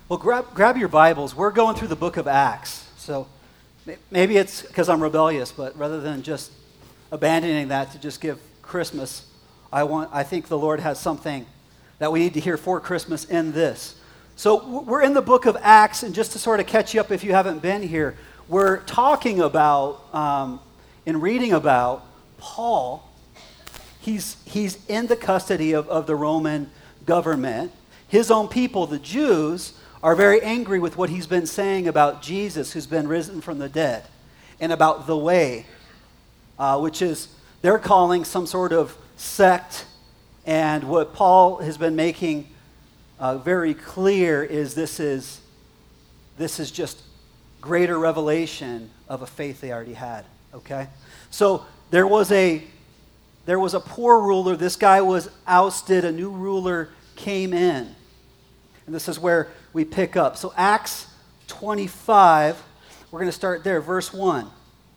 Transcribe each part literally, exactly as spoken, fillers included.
Well, grab, grab your Bibles. We're going through the book of Acts. So maybe it's because I'm rebellious, but rather than just abandoning that to just give Christmas, I want. I think the Lord has something that we need to hear for Christmas in this. So we're in the book of Acts, and just to sort of catch you up if you haven't been here, we're talking about um, and reading about Paul. He's, he's in the custody of, of the Roman government. His own people, the Jews, are very angry with what he's been saying about Jesus, who's been risen from the dead, and about the way, uh, which is, they're calling some sort of sect, and what Paul has been making uh, very clear is this is this is just greater revelation of a faith they already had, okay? So there was a there was a poor ruler. This guy was ousted. A new ruler came in. And this is where we pick up. So Acts twenty-five, we're going to start there, verse one.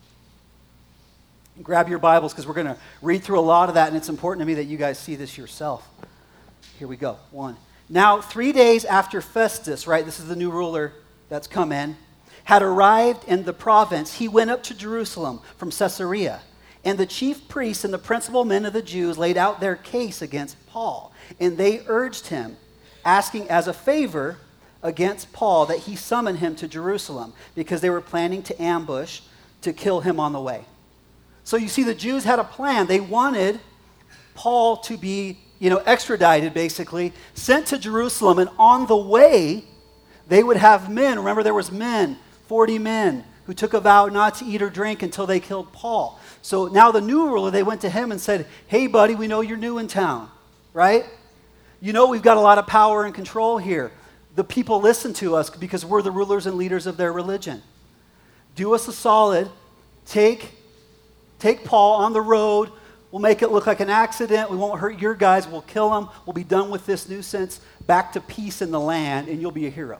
Grab your Bibles because we're going to read through a lot of that, and it's important to me that you guys see this yourself. Here we go. One. Now, three days after Festus, right, this is the new ruler that's come in, had arrived in the province, he went up to Jerusalem from Caesarea. And the chief priests and the principal men of the Jews laid out their case against Paul. And they urged him, asking as a favor against Paul that he summon him to Jerusalem, because they were planning to ambush to kill him on the way. So you see, the Jews had a plan. They wanted Paul to be, you know, extradited, basically, sent to Jerusalem, and on the way, they would have men. Remember, there was men, forty men, who took a vow not to eat or drink until they killed Paul. So now the new ruler, they went to him and said, hey, buddy, we know you're new in town, right? You know we've got a lot of power and control here. The people listen to us because we're the rulers and leaders of their religion. Do us a solid. Take, take Paul on the road. We'll make it look like an accident. We won't hurt your guys. We'll kill them. We'll be done with this nuisance. Back to peace in the land, and you'll be a hero.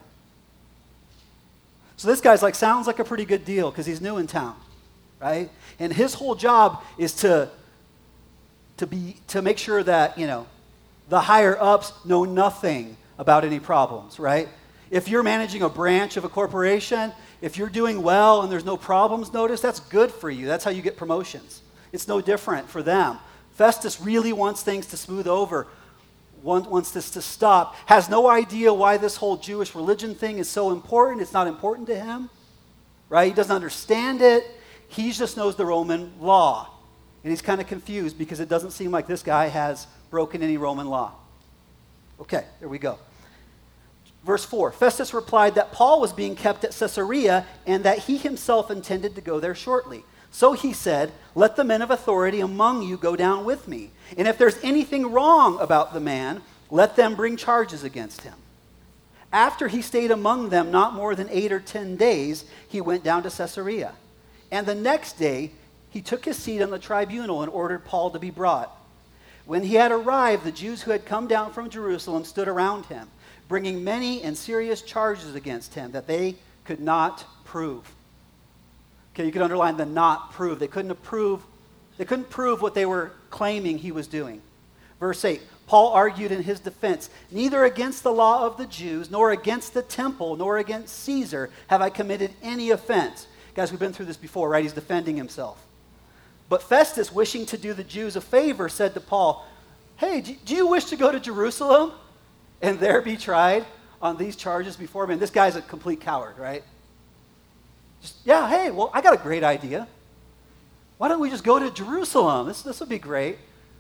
So this guy's like, sounds like a pretty good deal because he's new in town, right? And his whole job is to, to be to make sure that, you know, the higher ups know nothing about any problems, right? If you're managing a branch of a corporation, if you're doing well and there's no problems noticed, that's good for you. That's how you get promotions. It's no different for them. Festus really wants things to smooth over, wants this to stop, has no idea why this whole Jewish religion thing is so important. It's not important to him, right? He doesn't understand it. He just knows the Roman law. And he's kind of confused because it doesn't seem like this guy has broken any Roman law. Okay, there we go. Verse four, Festus replied that Paul was being kept at Caesarea and that he himself intended to go there shortly. So he said, let the men of authority among you go down with me. And if there's anything wrong about the man, let them bring charges against him. After he stayed among them not more than eight or ten days, he went down to Caesarea. And the next day, he took his seat on the tribunal and ordered Paul to be brought. When he had arrived, the Jews who had come down from Jerusalem stood around him, bringing many and serious charges against him that they could not prove. Okay, you could underline the not prove. They couldn't prove, they couldn't prove what they were claiming he was doing. Verse eight, Paul argued in his defense, neither against the law of the Jews, nor against the temple, nor against Caesar have I committed any offense. Guys, we've been through this before, right? He's defending himself. But Festus, wishing to do the Jews a favor, said to Paul, hey, do you wish to go to Jerusalem and there be tried on these charges before me? And this guy's a complete coward, right? Just, yeah, hey, well, I got a great idea. Why don't we just go to Jerusalem? This, this would be great.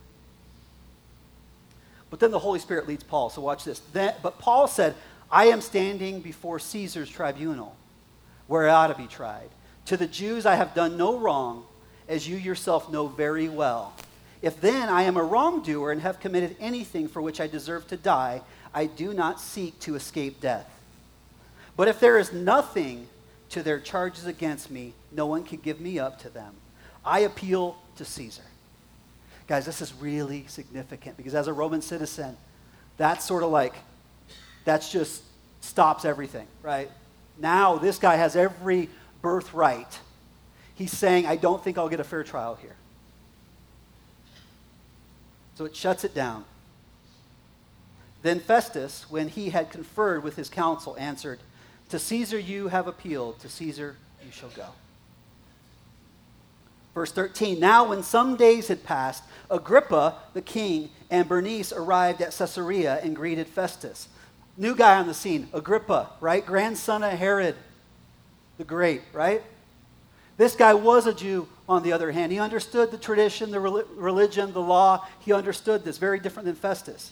But then the Holy Spirit leads Paul, so watch this. Then, but Paul said, I am standing before Caesar's tribunal, where I ought to be tried. To the Jews I have done no wrong, as you yourself know very well. If then I am a wrongdoer and have committed anything for which I deserve to die, I do not seek to escape death. But if there is nothing to their charges against me, no one can give me up to them. I appeal to Caesar. Guys, this is really significant because as a Roman citizen, that's sort of like, that's just stops everything, right? Now this guy has every birthright. He's saying, I don't think I'll get a fair trial here. So it shuts it down. Then Festus, when he had conferred with his council, answered, "To Caesar you have appealed, to Caesar you shall go." Verse thirteen, now when some days had passed, Agrippa the king and Bernice arrived at Caesarea and greeted Festus. New guy on the scene, Agrippa, right? Grandson of Herod the Great, right? This guy was a Jew, on the other hand. He understood the tradition, the religion, the law. He understood this, very different than Festus.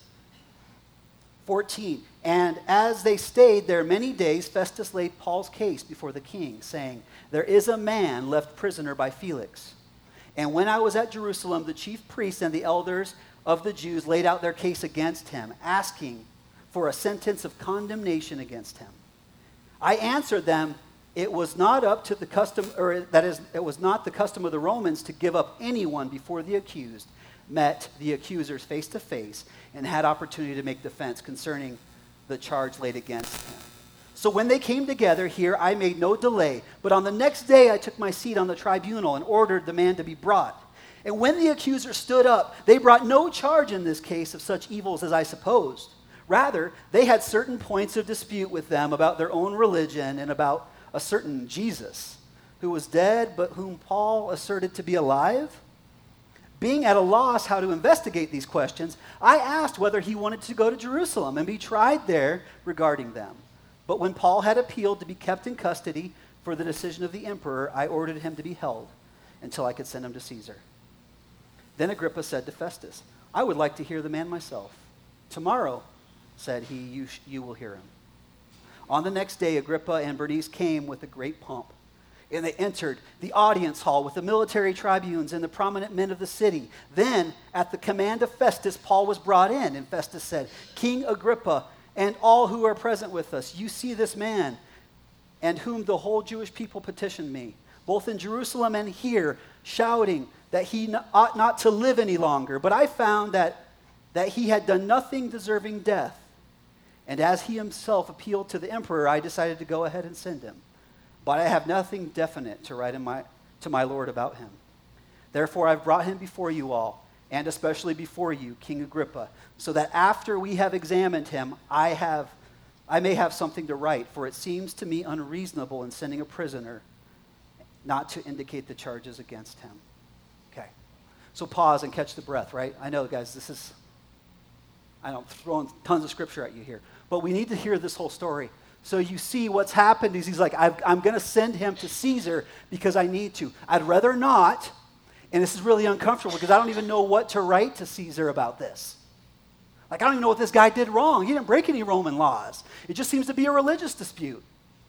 fourteen, and as they stayed there many days, Festus laid Paul's case before the king, saying, "There is a man left prisoner by Felix. And when I was at Jerusalem, the chief priests and the elders of the Jews laid out their case against him, asking for a sentence of condemnation against him. I answered them, it was not up to the custom, or that is, it was not the custom of the Romans to give up anyone before the accused met the accusers face to face and had opportunity to make defense concerning the charge laid against him. So when they came together here, I made no delay, but on the next day I took my seat on the tribunal and ordered the man to be brought. And when the accusers stood up, they brought no charge in this case of such evils as I supposed. Rather, they had certain points of dispute with them about their own religion and about a certain Jesus, who was dead, but whom Paul asserted to be alive. Being at a loss how to investigate these questions, I asked whether he wanted to go to Jerusalem and be tried there regarding them. But when Paul had appealed to be kept in custody for the decision of the emperor, I ordered him to be held until I could send him to Caesar. Then Agrippa said to Festus, I would like to hear the man myself. Tomorrow, said he, you, sh- you will hear him. On the next day, Agrippa and Bernice came with a great pomp, and they entered the audience hall with the military tribunes and the prominent men of the city. Then, at the command of Festus, Paul was brought in, and Festus said, King Agrippa, and all who are present with us, you see this man, and whom the whole Jewish people petitioned me, both in Jerusalem and here, shouting that he ought not to live any longer. But I found that, that he had done nothing deserving death. And as he himself appealed to the emperor, I decided to go ahead and send him. But I have nothing definite to write in my, to my Lord about him. Therefore, I've brought him before you all, and especially before you, King Agrippa, so that after we have examined him, I have, I may have something to write, for it seems to me unreasonable in sending a prisoner not to indicate the charges against him. Okay, so pause and catch the breath, right? I know, guys, this is, I don't throwing tons of scripture at you here, but we need to hear this whole story. So you see what's happened is he's like, I've, I'm going to send him to Caesar because I need to. I'd rather not, and this is really uncomfortable because I don't even know what to write to Caesar about this. Like, I don't even know what this guy did wrong. He didn't break any Roman laws. It just seems to be a religious dispute.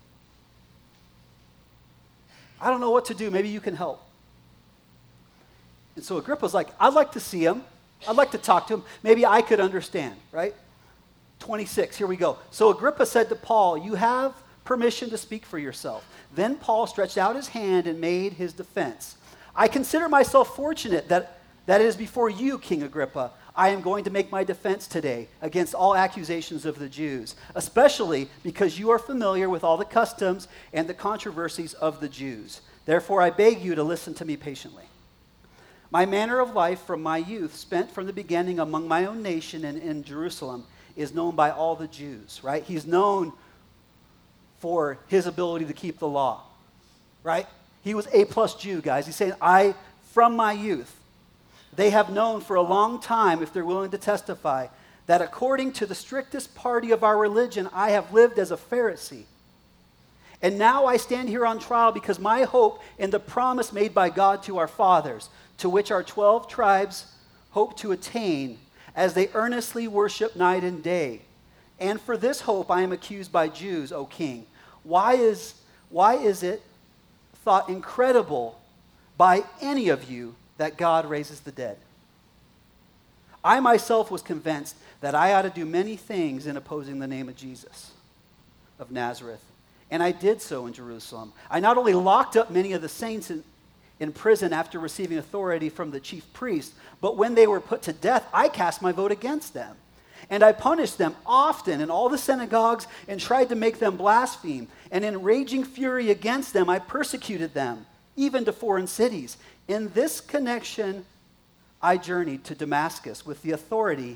I don't know what to do. Maybe you can help. And so Agrippa's like, I'd like to see him. I'd like to talk to him. Maybe I could understand, right? twenty-six, here we go. So Agrippa said to Paul, you have permission to speak for yourself. Then Paul stretched out his hand and made his defense. I consider myself fortunate that, that it is before you, King Agrippa, I am going to make my defense today against all accusations of the Jews, especially because you are familiar with all the customs and the controversies of the Jews. Therefore, I beg you to listen to me patiently. My manner of life from my youth, spent from the beginning among my own nation and in Jerusalem, is known by all the Jews, right? He's known for his ability to keep the law, right? He was A plus Jew, guys. He's saying, I, from my youth, they have known for a long time, if they're willing to testify, that according to the strictest party of our religion, I have lived as a Pharisee. And now I stand here on trial because my hope in the promise made by God to our fathers, to which our twelve tribes hope to attain, as they earnestly worship night and day. And for this hope I am accused by Jews, O king. Why is, why is it thought incredible by any of you that God raises the dead? I myself was convinced that I ought to do many things in opposing the name of Jesus of Nazareth. And I did so in Jerusalem. I not only locked up many of the saints in, in prison after receiving authority from the chief priest, but when they were put to death, I cast my vote against them. And I punished them often in all the synagogues and tried to make them blaspheme. And in raging fury against them, I persecuted them, even to foreign cities. In this connection, I journeyed to Damascus with the authority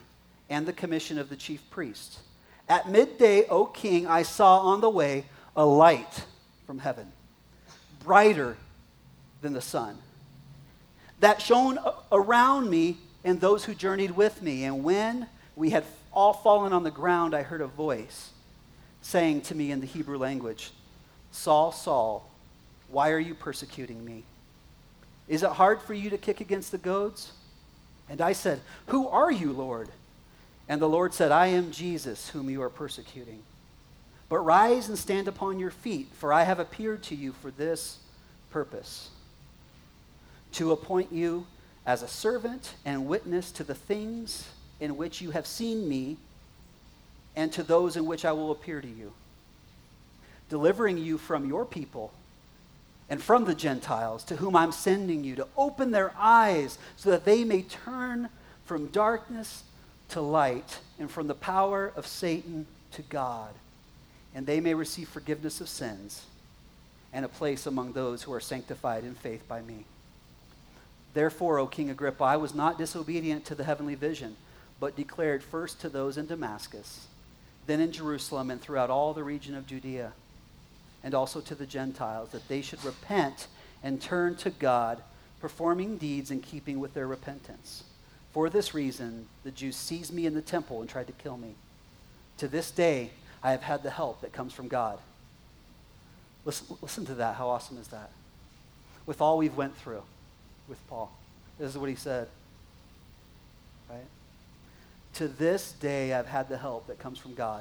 and the commission of the chief priests. At midday, O king, I saw on the way a light from heaven, brighter than the sun, that shone around me and those who journeyed with me. And when we had all fallen on the ground, I heard a voice saying to me in the Hebrew language, Saul, Saul, why are you persecuting me? Is it hard for you to kick against the goads? And I said, who are you, Lord? And the Lord said, I am Jesus, whom you are persecuting. But rise and stand upon your feet, for I have appeared to you for this purpose, to appoint you as a servant and witness to the things in which you have seen me, and to those in which I will appear to you, delivering you from your people and from the Gentiles, to whom I'm sending you, to open their eyes so that they may turn from darkness to light and from the power of Satan to God, and they may receive forgiveness of sins and a place among those who are sanctified in faith by me. Therefore, O King Agrippa, I was not disobedient to the heavenly vision, but declared first to those in Damascus, then in Jerusalem and throughout all the region of Judea, and also to the Gentiles, that they should repent and turn to God, performing deeds in keeping with their repentance. For this reason, the Jews seized me in the temple and tried to kill me. To this day, I have had the help that comes from God. Listen, listen to that. How awesome is that? With all we've went through with Paul. This is what he said. Right? To this day, I've had the help that comes from God.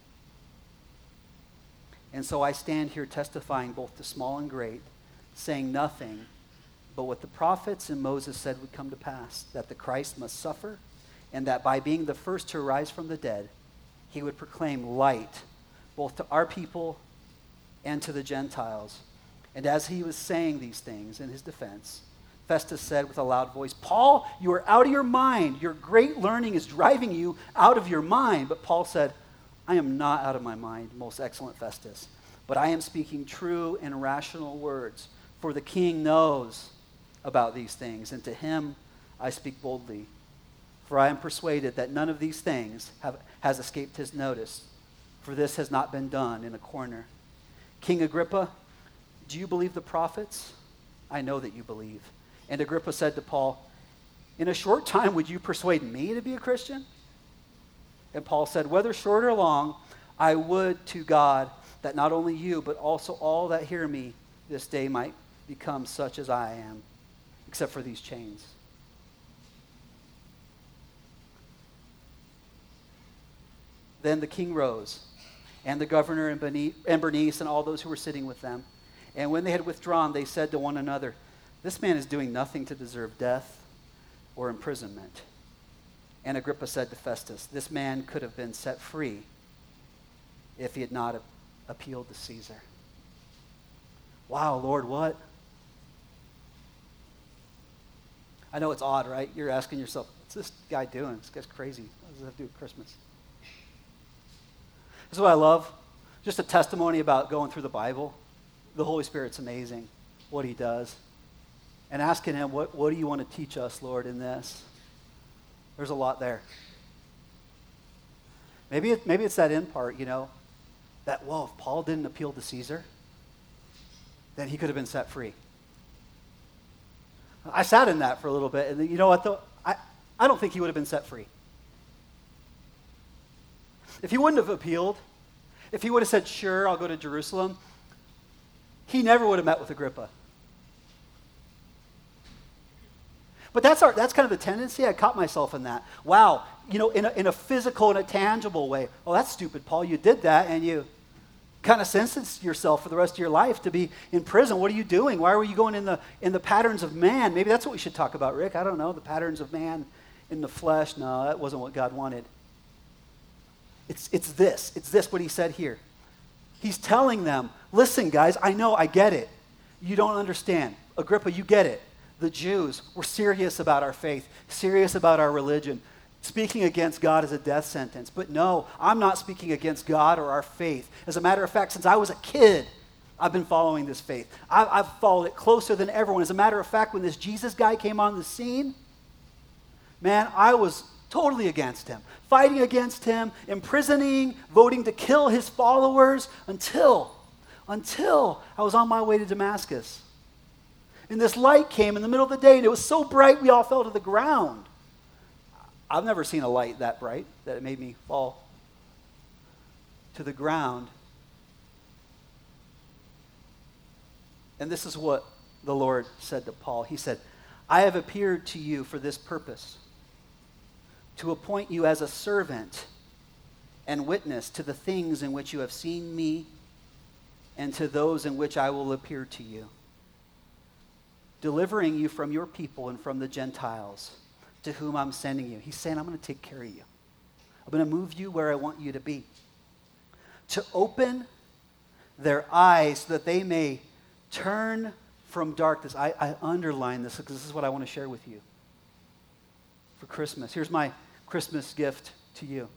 And so I stand here testifying both to small and great, saying nothing but what the prophets and Moses said would come to pass, that the Christ must suffer, and that by being the first to rise from the dead, he would proclaim light both to our people and to the Gentiles. And as he was saying these things in his defense, Festus said with a loud voice, Paul, you are out of your mind. Your great learning is driving you out of your mind. But Paul said, I am not out of my mind, most excellent Festus, but I am speaking true and rational words, for the king knows about these things, and to him I speak boldly. For I am persuaded that none of these things have, has escaped his notice, for this has not been done in a corner. King Agrippa, do you believe the prophets? I know that you believe. And Agrippa said to Paul, in a short time would you persuade me to be a Christian? And Paul said, whether short or long, I would to God that not only you, but also all that hear me this day might become such as I am, except for these chains. Then the king rose, and the governor and Bernice and all those who were sitting with them. And when they had withdrawn, they said to one another, this man is doing nothing to deserve death or imprisonment. And Agrippa said to Festus, this man could have been set free if he had not appealed to Caesar. Wow, Lord, what? I know it's odd, right? You're asking yourself, what's this guy doing? This guy's crazy. What does that have to do with Christmas? This is what I love. Just a testimony about going through the Bible. The Holy Spirit's amazing, what he does. And asking him, what, what do you want to teach us, Lord, in this? There's a lot there. Maybe, it, maybe it's that end part, you know, that, well, if Paul didn't appeal to Caesar, then he could have been set free. I sat in that for a little bit, and you know what, though? I, I don't think he would have been set free. If he wouldn't have appealed, if he would have said, sure, I'll go to Jerusalem, he never would have met with Agrippa. But that's our, that's kind of the tendency. I caught myself in that. Wow, you know, in a, in a physical and a tangible way. Oh, that's stupid, Paul. You did that, and you kind of sentenced yourself for the rest of your life to be in prison. What are you doing? Why were you going in the in the patterns of man? Maybe that's what we should talk about, Rick. I don't know, the patterns of man in the flesh. No, that wasn't what God wanted. It's it's this. It's this what he said here. He's telling them, listen, guys, I know, I get it. You don't understand. Agrippa, you get it. The Jews were serious about our faith, serious about our religion. Speaking against God is a death sentence. But no, I'm not speaking against God or our faith. As a matter of fact, since I was a kid, I've been following this faith. I've, I've followed it closer than everyone. As a matter of fact, when this Jesus guy came on the scene, man, I was totally against him, fighting against him, imprisoning, voting to kill his followers until, until I was on my way to Damascus. And this light came in the middle of the day, and it was so bright we all fell to the ground. I've never seen a light that bright that it made me fall to the ground. And this is what the Lord said to Paul. He said, I have appeared to you for this purpose, to appoint you as a servant and witness to the things in which you have seen me and to those in which I will appear to you, delivering you from your people and from the Gentiles to whom I'm sending you. He's saying, I'm going to take care of you. I'm going to move you where I want you to be, to open their eyes so that they may turn from darkness. I, I underline this because this is what I want to share with you for Christmas. Here's my Christmas gift to you.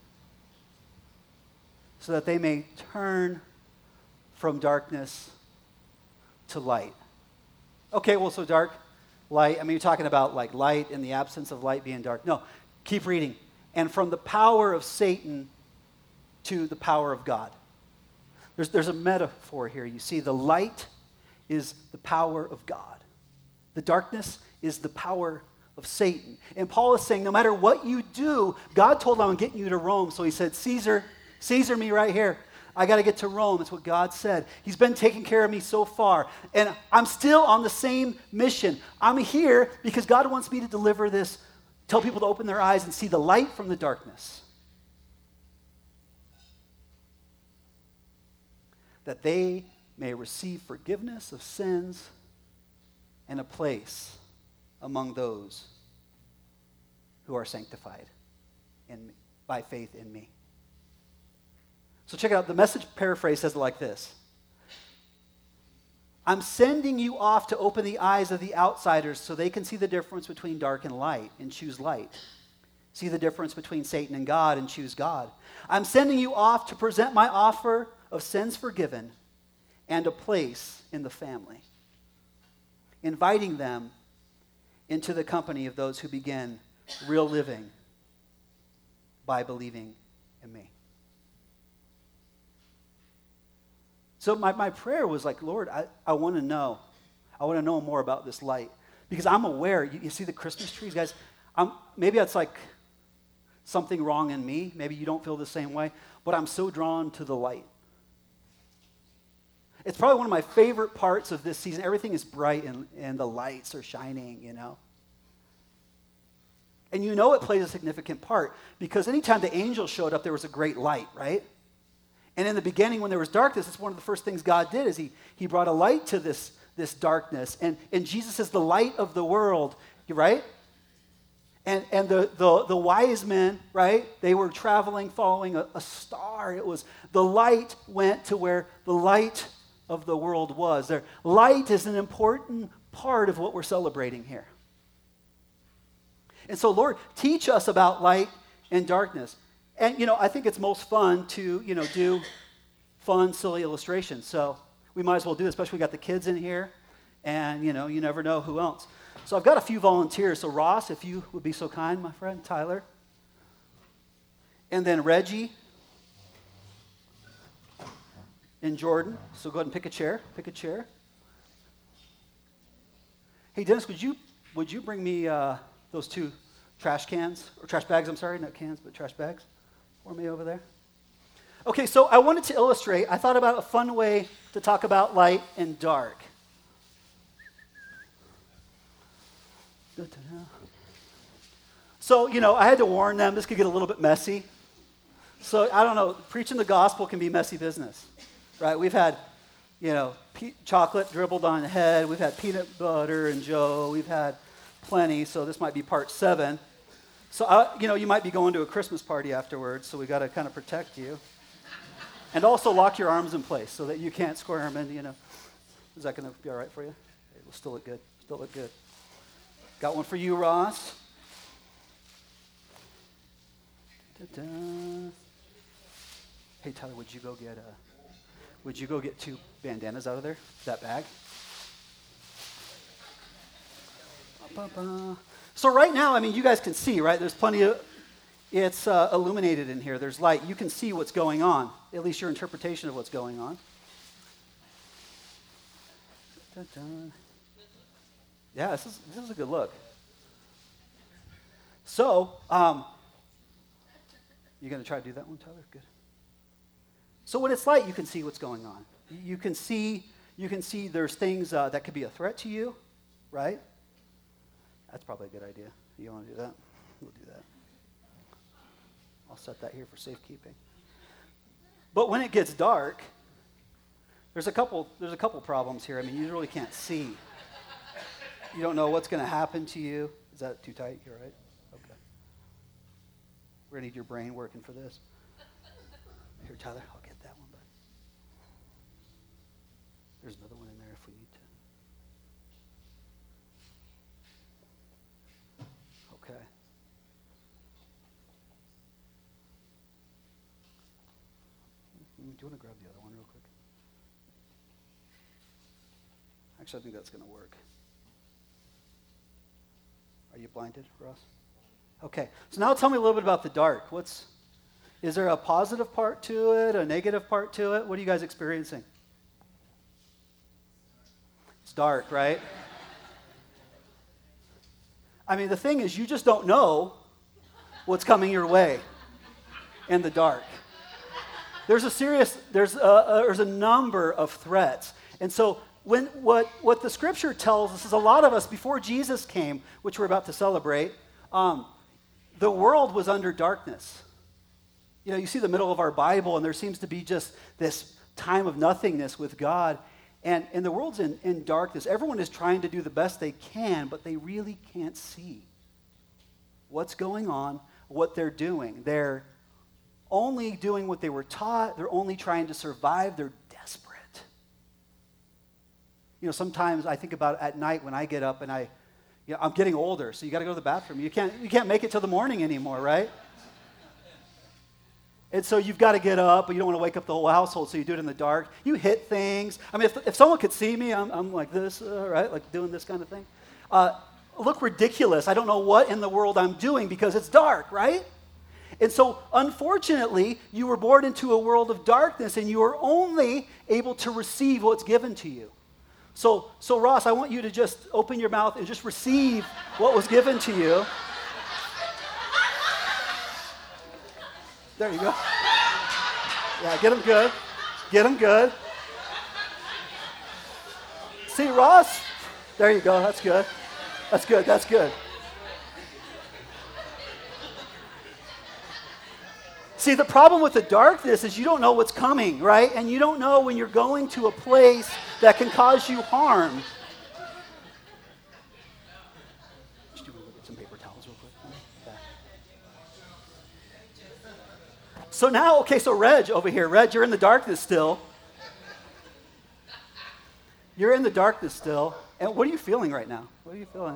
So that they may turn from darkness to light. Okay, well, so dark, light. I mean, you're talking about like light in the absence of light being dark. No, keep reading. And from the power of Satan to the power of God. There's, there's a metaphor here. You see, the light is the power of God. The darkness is the power of Satan. And Paul is saying, no matter what you do, God told him, I'm getting you to Rome. So he said, Caesar, Caesar me right here. I got to get to Rome. That's what God said. He's been taking care of me so far. And I'm still on the same mission. I'm here because God wants me to deliver this, tell people to open their eyes and see the light from the darkness. That they may receive forgiveness of sins and a place among those who are sanctified in me, by faith in me. So check it out. The Message paraphrase says it like this. I'm sending you off to open the eyes of the outsiders so they can see the difference between dark and light and choose light. See the difference between Satan and God and choose God. I'm sending you off to present my offer of sins forgiven and a place in the family, inviting them into the company of those who begin real living by believing in me. So my, my prayer was like, Lord, I, I want to know. I want to know more about this light. Because I'm aware, you, you see the Christmas trees, guys? I'm, maybe that's like something wrong in me. Maybe you don't feel the same way. But I'm so drawn to the light. It's probably one of my favorite parts of this season. Everything is bright and, and the lights are shining, you know. And you know it plays a significant part because anytime the angels showed up, there was a great light, right? And in the beginning when there was darkness, it's one of the first things God did is he, he brought a light to this, this darkness. And, and Jesus is the light of the world, right? And, and the, the, the wise men, right, they were traveling following a, a star. It was the light went to where the light of the world was. Their light is an important part of what we're celebrating here. And so, Lord, teach us about light and darkness. And, you know, I think it's most fun to, you know, do fun, silly illustrations. So we might as well do this, especially we got the kids in here. And, you know, you never know who else. So I've got a few volunteers. So Ross, if you would be so kind, my friend, Tyler. And then Reggie and Jordan. So go ahead and pick a chair. Pick a chair. Hey, Dennis, would you would you bring me uh, those two trash cans, or trash bags, I'm sorry, not cans, but trash bags for me over there? Okay, so I wanted to illustrate, I thought about a fun way to talk about light and dark. So, you know, I had to warn them, this could get a little bit messy. So, I don't know, preaching the gospel can be messy business, right? We've had, you know, pe- chocolate dribbled on the head. We've had peanut butter and Joe. We've had plenty, so this might be part seven. So, uh, you know, you might be going to a Christmas party afterwards, so we got to kind of protect you. And also lock your arms in place so that you can't squirm and, you know. Is that going to be all right for you? It will still look good. Still look good. Got one for you, Ross. Da-da. Hey, Tyler, would you go get a, would you go get two bandanas out of there, that bag? Ba-ba. So right now, I mean, you guys can see, right? There's plenty of, it's uh, illuminated in here. There's light. You can see what's going on, at least your interpretation of what's going on. Dun-dun. Yeah, this is, this is a good look. So, um, you going to try to do that one, Tyler? Good. So when it's light, you can see what's going on. You can see, you can see there's things uh, that could be a threat to you, right? That's probably a good idea. You want to do that? We'll do that. I'll set that here for safekeeping. But when it gets dark, there's a couple, there's a couple problems here. I mean, you really can't see. You don't know what's going to happen to you. Is that too tight? You're right? Okay. We're going to need your brain working for this. Here, Tyler, I'll get that one. But there's another one in there if we need to. Okay. Do you want to grab the other one real quick? Actually, I think that's going to work. Are you blinded, Ross? Okay. So now tell me a little bit about the dark. What's, is there a positive part to it, a negative part to it? What are you guys experiencing? It's dark, right? I mean, the thing is, you just don't know what's coming your way in the dark. There's a serious, there's a, a, there's a number of threats. And so when what, what the scripture tells us is a lot of us, before Jesus came, which we're about to celebrate, um, the world was under darkness. You know, you see the middle of our Bible, and there seems to be just this time of nothingness with God. And, and the world's in, in darkness. Everyone is trying to do the best they can, but they really can't see what's going on, what they're doing. They're only doing what they were taught. They're only trying to survive. They're desperate. You know, sometimes I think about at night when I get up and I, you know, I'm getting older, so you got to go to the bathroom. You can't, you can't make it till the morning anymore, right? And so you've got to get up, but you don't want to wake up the whole household, so you do it in the dark. You hit things. I mean, if, if someone could see me, I'm, I'm like this, uh, right? Like doing this kind of thing. Uh, look ridiculous. I don't know what in the world I'm doing because it's dark, right? And so, unfortunately, you were born into a world of darkness, and you are only able to receive what's given to you. So, so Ross, I want you to just open your mouth and just receive what was given to you. There you go. Yeah, get them good. Get them good. See, Ross? There you go. That's good. That's good. That's good. See, the problem with the darkness is you don't know what's coming, right? And you don't know when you're going to a place that can cause you harm. Just do get some paper towels real quick. Yeah. So now, okay, so Reg over here. Reg, you're in the darkness still. You're in the darkness still. And what are you feeling right now? What are you feeling?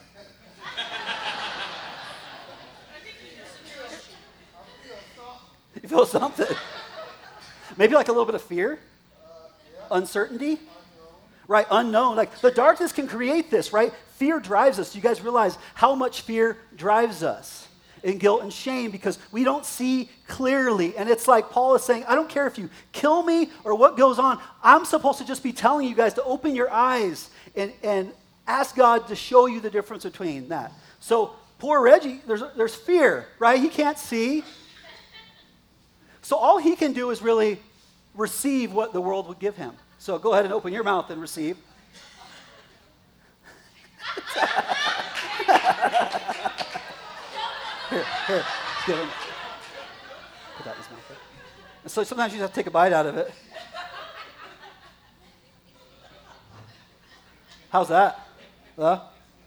You feel something. Maybe like a little bit of fear? Uncertainty? Right, unknown. Like the darkness can create this, right? Fear drives us. You guys realize how much fear drives us in guilt and shame because we don't see clearly. And it's like Paul is saying, I don't care if you kill me or what goes on. I'm supposed to just be telling you guys to open your eyes and, and ask God to show you the difference between that. So poor Reggie, there's, there's fear, right? He can't see. So all he can do is really receive what the world would give him. So go ahead and open your mouth and receive. Here, here, give him. Put that in his mouth. And so sometimes you just have to take a bite out of it. How's that? Huh?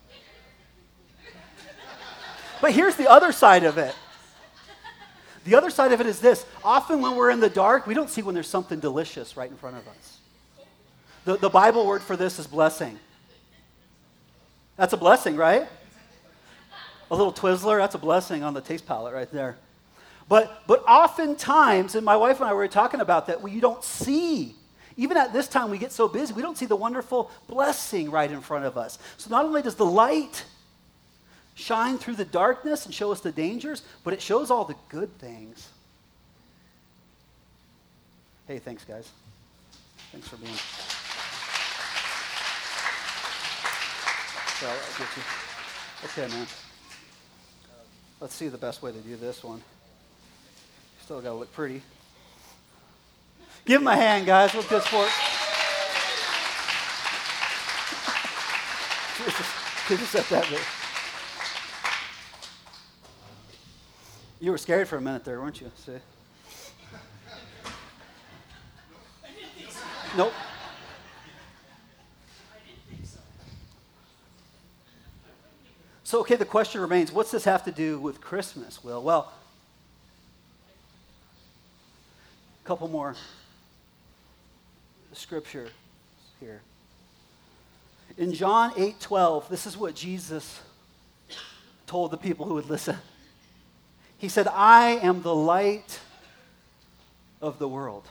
But here's the other side of it. The other side of it is this. Often when we're in the dark, we don't see when there's something delicious right in front of us. The, the Bible word for this is blessing. That's a blessing, right? A little Twizzler, that's a blessing on the taste palette right there. But, but oftentimes, and my wife and I were talking about that, we don't see, even at this time we get so busy, we don't see the wonderful blessing right in front of us. So not only does the light shine through the darkness and show us the dangers, but it shows all the good things. Hey, thanks, guys. Thanks for being. So I'll get you. Okay, man. Let's see the best way to do this one. Still got to look pretty. Give him a hand, guys. Look good sport. Could you set that there? You were scared for a minute there, weren't you? See? Nope. So, okay, the question remains, what's this have to do with Christmas, Will? Well, a couple more scripture here. In John eight twelve, this is what Jesus told the people who would listen. He said, I am the light of the world.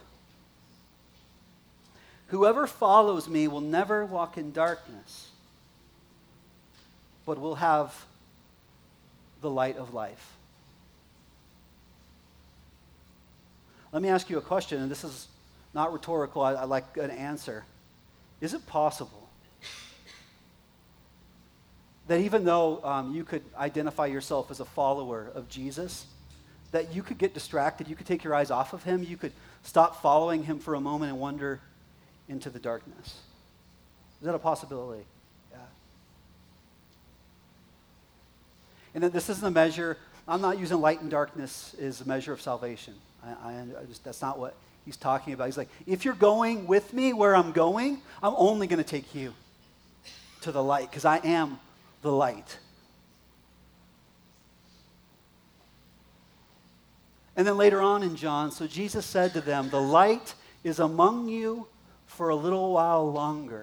Whoever follows me will never walk in darkness, but will have the light of life. Let me ask you a question, and this is not rhetorical. I, I like an answer. Is it possible that even though um, you could identify yourself as a follower of Jesus, that you could get distracted, you could take your eyes off of him, you could stop following him for a moment and wander into the darkness? Is that a possibility? Yeah. And then this isn't a measure, I'm not using light and darkness as a measure of salvation. I, I, I just, that's not what he's talking about. He's like, if you're going with me where I'm going, I'm only going to take you to the light because I am the light. And then later on in John, so Jesus said to them, the light is among you for a little while longer.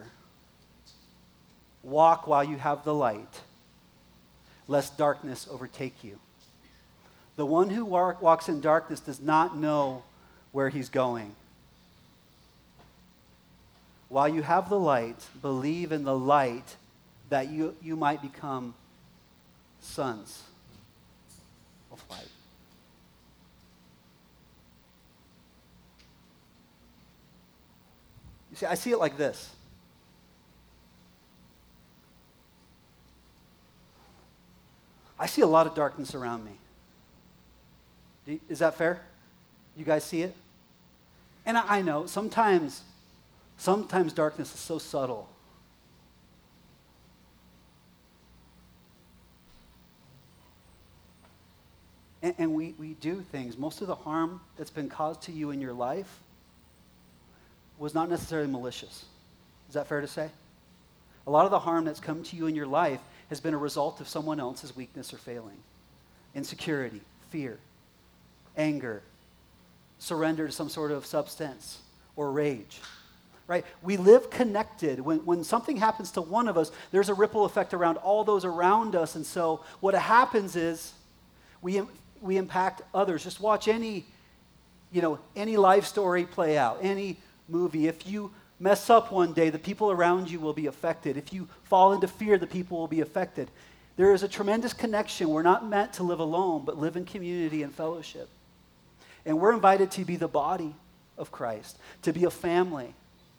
Walk while you have the light, lest darkness overtake you. The one who walk, walks in darkness does not know where he's going. While you have the light, believe in the light that you, you might become sons of light. You see, I see it like this. I see a lot of darkness around me. Do you, is that fair? You guys see it? And I, I know sometimes, sometimes darkness is so subtle. And, and we, we do things. Most of the harm that's been caused to you in your life was not necessarily malicious. Is that fair to say? A lot of the harm that's come to you in your life has been a result of someone else's weakness or failing. Insecurity, fear, anger, surrender to some sort of substance or rage. Right? We live connected. When, when something happens to one of us, there's a ripple effect around all those around us. And so what happens is we, we impact others. Just watch any, you know, any life story play out, any movie. If you mess up one day, the people around you will be affected. If you fall into fear, the people will be affected. There is a tremendous connection. We're not meant to live alone, but live in community and fellowship. And we're invited to be the body of Christ, to be a family.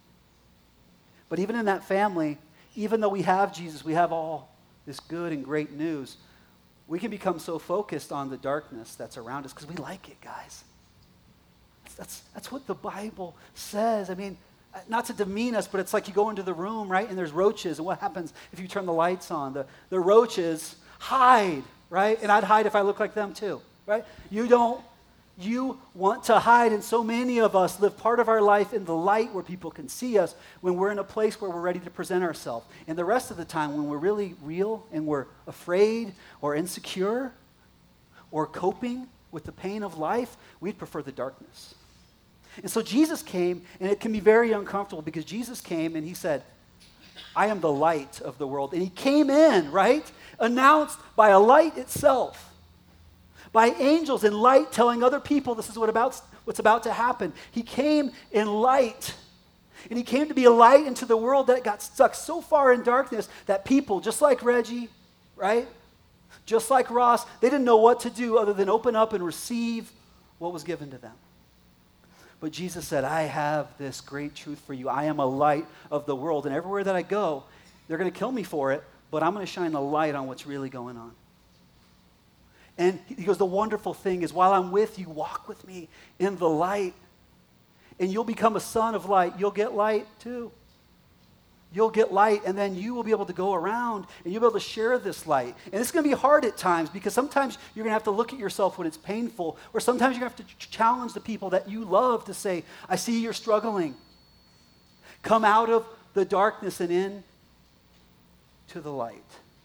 But even in that family, even though we have Jesus, we have all this good and great news, we can become so focused on the darkness that's around us because we like it, guys. That's, that's, that's what the Bible says. I mean, not to demean us, but it's like you go into the room, right, and there's roaches, and what happens if you turn the lights on? The, the roaches hide, right? And I'd hide if I look like them too, right? You don't, you want to hide, and so many of us live part of our life in the light where people can see us when we're in a place where we're ready to present ourselves. And the rest of the time, when we're really real and we're afraid or insecure or coping with the pain of life, we'd prefer the darkness. And so Jesus came, and it can be very uncomfortable because Jesus came and he said, I am the light of the world. And he came in, right? Announced by a light itself, by angels in light telling other people this is what about, what's about to happen. He came in light, and he came to be a light into the world that got stuck so far in darkness that people, just like Reggie, right? Just like Ross, they didn't know what to do other than open up and receive what was given to them. But Jesus said, I have this great truth for you. I am a light of the world. And everywhere that I go, they're going to kill me for it, but I'm going to shine the light on what's really going on. And he goes, the wonderful thing is while I'm with you, walk with me in the light. And you'll become a son of light. You'll get light too. You'll get light, and then you will be able to go around, and you'll be able to share this light. And it's going to be hard at times, because sometimes you're going to have to look at yourself when it's painful, or sometimes you're going to have to ch- challenge the people that you love to say, I see you're struggling. Come out of the darkness and in to the light.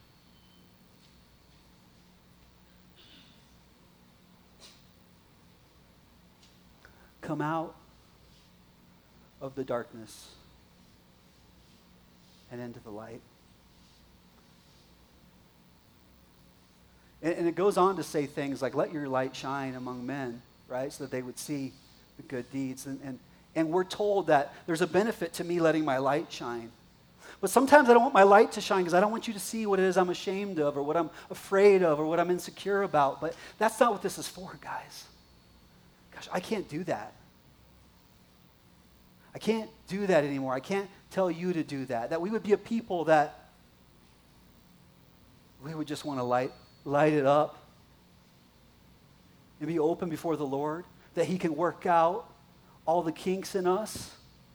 Come out of the darkness and into the light. And, and it goes on to say things like, let your light shine among men, right? So that they would see the good deeds. And, and, and we're told that there's a benefit to me letting my light shine. But sometimes I don't want my light to shine because I don't want you to see what it is I'm ashamed of or what I'm afraid of or what I'm insecure about. But that's not what this is for, guys. Gosh, I can't do that. I can't do that anymore. I can't tell you to do that. That we would be a people that we would just want to light, light it up and be open before the Lord, that he can work out all the kinks in us,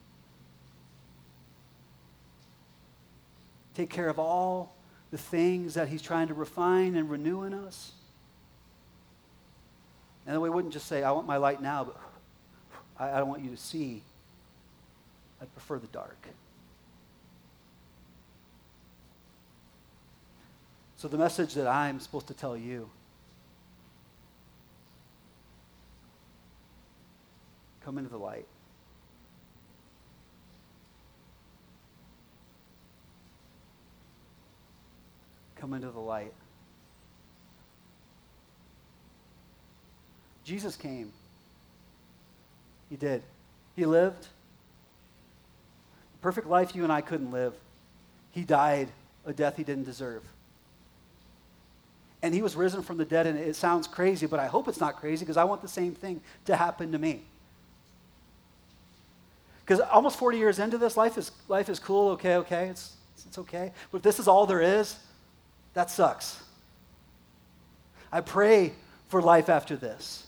take care of all the things that he's trying to refine and renew in us. And then we wouldn't just say, I want my light now, but I, I don't want you to see. I'd prefer the dark. So the message that I'm supposed to tell you, come into the light. Come into the light. Jesus came. He did. He lived. Perfect life you and I couldn't live. He died a death he didn't deserve. And he was risen from the dead, and it sounds crazy, but I hope it's not crazy because I want the same thing to happen to me. Because almost forty years into this, life is life is cool, okay, okay, it's, it's okay. But if this is all there is, that sucks. I pray for life after this.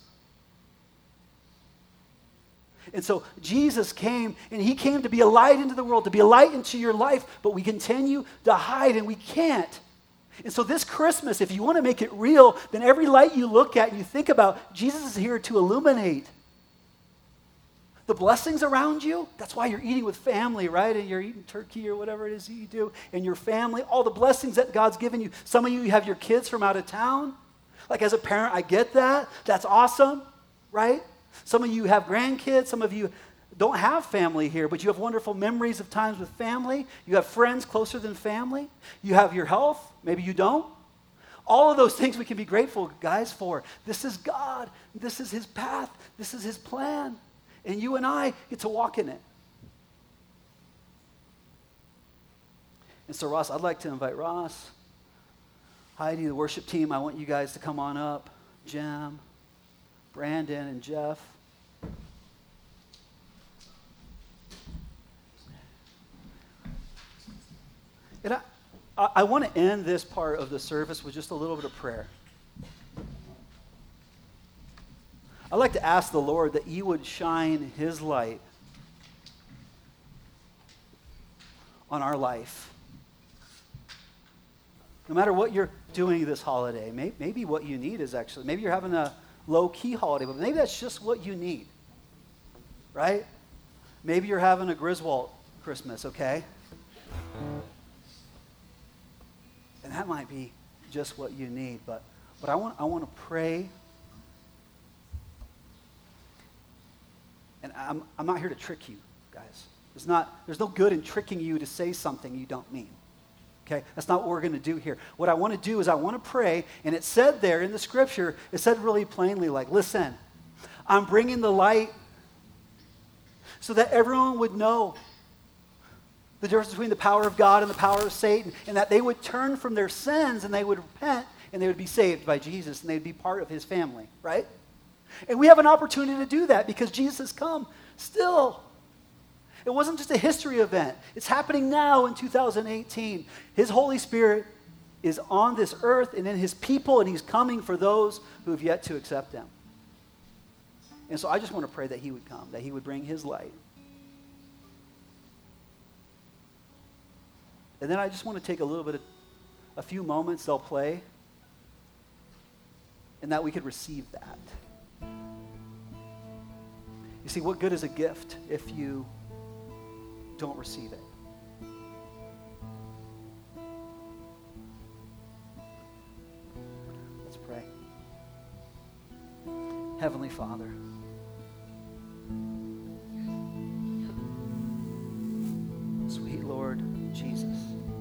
And so Jesus came, and he came to be a light into the world, to be a light into your life, but we continue to hide, and we can't. And so this Christmas, if you want to make it real, then every light you look at and you think about, Jesus is here to illuminate the blessings around you. That's why you're eating with family, right? And you're eating turkey or whatever it is you do, and your family, all the blessings that God's given you. Some of you have your kids from out of town. Like as a parent, I get that. That's awesome, right? Some of you have grandkids. Some of you don't have family here, but you have wonderful memories of times with family. You have friends closer than family. You have your health. Maybe you don't. All of those things we can be grateful, guys, for. This is God. This is his path. This is his plan. And you and I get to walk in it. And so, Ross, I'd like to invite Ross, Heidi, the worship team. I want you guys to come on up. Jim, Brandon, and Jeff. And I, I, I want to end this part of the service with just a little bit of prayer. I'd like to ask the Lord that he would shine his light on our life. No matter what you're doing this holiday, may, maybe what you need is actually, maybe you're having a low-key holiday, but maybe that's just what you need, right? Maybe you're having a Griswold Christmas, okay? And that might be just what you need, but, but I want, I want to pray. And I'm, I'm not here to trick you, guys. There's, not, there's no good in tricking you to say something you don't mean. Okay? That's not what we're going to do here. What I want to do is I want to pray, and it said there in the scripture, it said really plainly, like, listen, I'm bringing the light so that everyone would know the difference between the power of God and the power of Satan, and that they would turn from their sins and they would repent and they would be saved by Jesus, and they'd be part of his family, right? And we have an opportunity to do that because Jesus has come still. It wasn't just a history event. It's happening now in two thousand eighteen. His Holy Spirit is on this earth and in his people, and he's coming for those who have yet to accept him. And so I just want to pray that he would come, that he would bring his light. And then I just want to take a little bit of, a few moments, they'll play, and that we could receive that. You see, what good is a gift if you don't receive it? Let's pray. Heavenly Father, sweet Lord Jesus,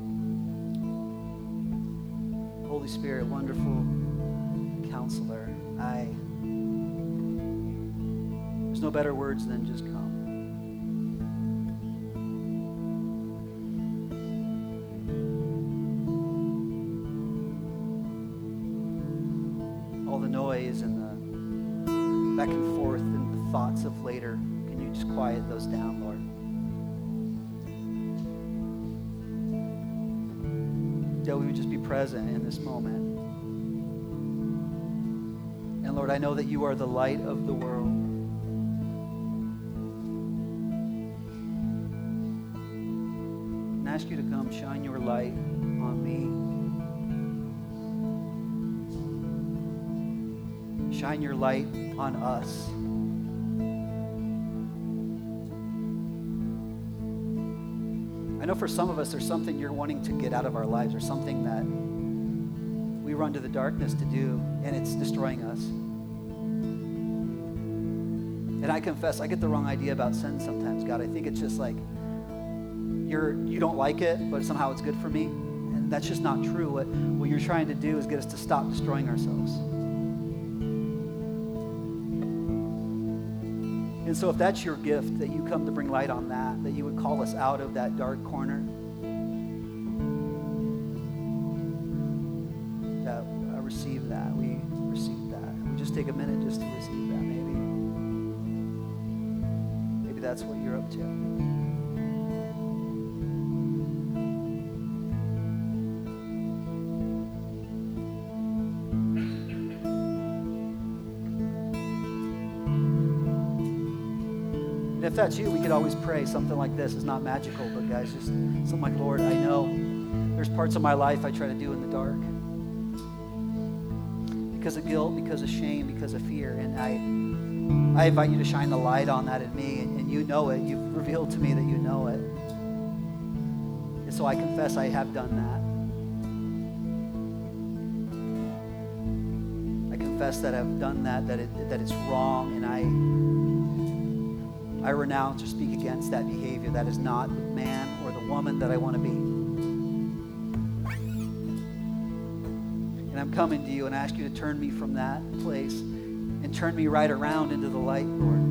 Holy Spirit, wonderful Counselor, I, there's no better words than just come. All the noise and the back and forth and the thoughts of later, can you just quiet those down, Lord? That we would just be present in this moment. And Lord, I know that you are the light of the world. And I ask you to come shine your light on me. Shine your light on us. I know for some of us there's something you're wanting to get out of our lives, or something that we run to the darkness to do, and it's destroying us. And I confess, I get the wrong idea about sin sometimes, God. I think it's just like you're, you don't like it, but somehow it's good for me. And that's just not true. What, what you're trying to do is get us to stop destroying ourselves. And so if that's your gift, that you come to bring light on that, that you would call us out of that dark corner, that I receive that, we receive that. We just take a minute just to receive that, maybe. Maybe that's what you're up to. If that's you, we could always pray something like this. It's not magical, but guys, just something like, Lord, I know there's parts of my life I try to do in the dark because of guilt, because of shame, because of fear. And I I invite you to shine the light on that in me, and, and you know it. You've revealed to me that you know it. And so I confess I have done that. I confess that I've done that, that, it, that it's wrong, and I... I renounce or speak against that behavior. That is not the man or the woman that I want to be. And I'm coming to you and ask you to turn me from that place and turn me right around into the light, Lord.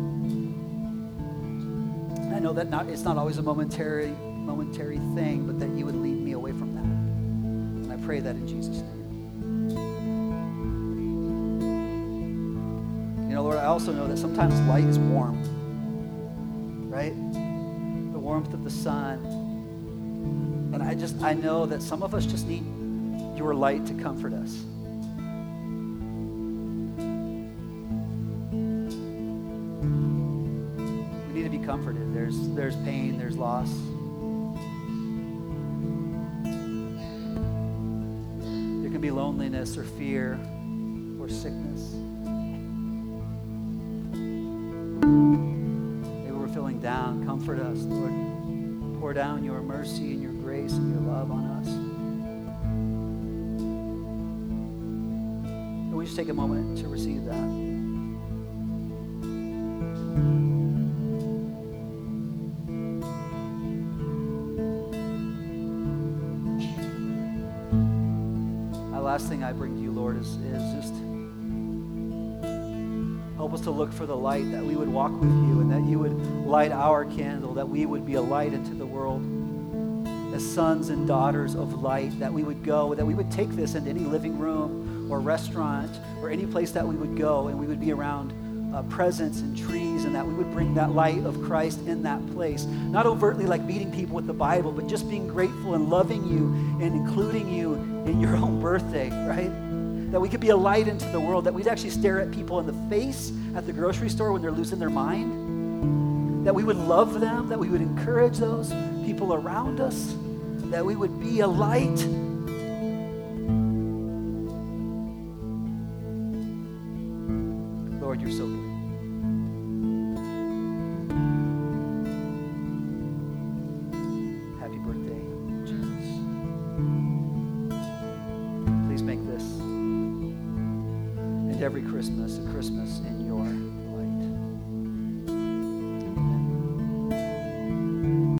And I know that not, it's not always a momentary, momentary thing, but that you would lead me away from that. And I pray that in Jesus' name. You know, Lord, I also know that sometimes light is warm. Right? The warmth of the sun. And I just, I know that some of us just need your light to comfort us. We need to be comforted. There's, there's pain, there's loss. There can be loneliness or fear or sickness. Feeling down, comfort us, Lord. Pour down your mercy and your grace and your love on us. And we just take a moment to receive that. The last thing I bring to you, Lord, is, is just help us to look for the light, that we would walk with you and that you would light our candle, that we would be a light into the world. as sons and daughters of light, that we would go, that we would take this into any living room or restaurant or any place that we would go, and we would be around uh, presents and trees, and that we would bring that light of Christ in that place. Not overtly like meeting people with the Bible, but just being grateful and loving you and including you in your own birthday, right? That we could be a light into the world, that we'd actually stare at people in the face at the grocery store when they're losing their mind, that we would love them, that we would encourage those people around us, that we would be a light. Lord, you're so good. Happy birthday, Jesus. Please make this and every Christmas a Christmas in your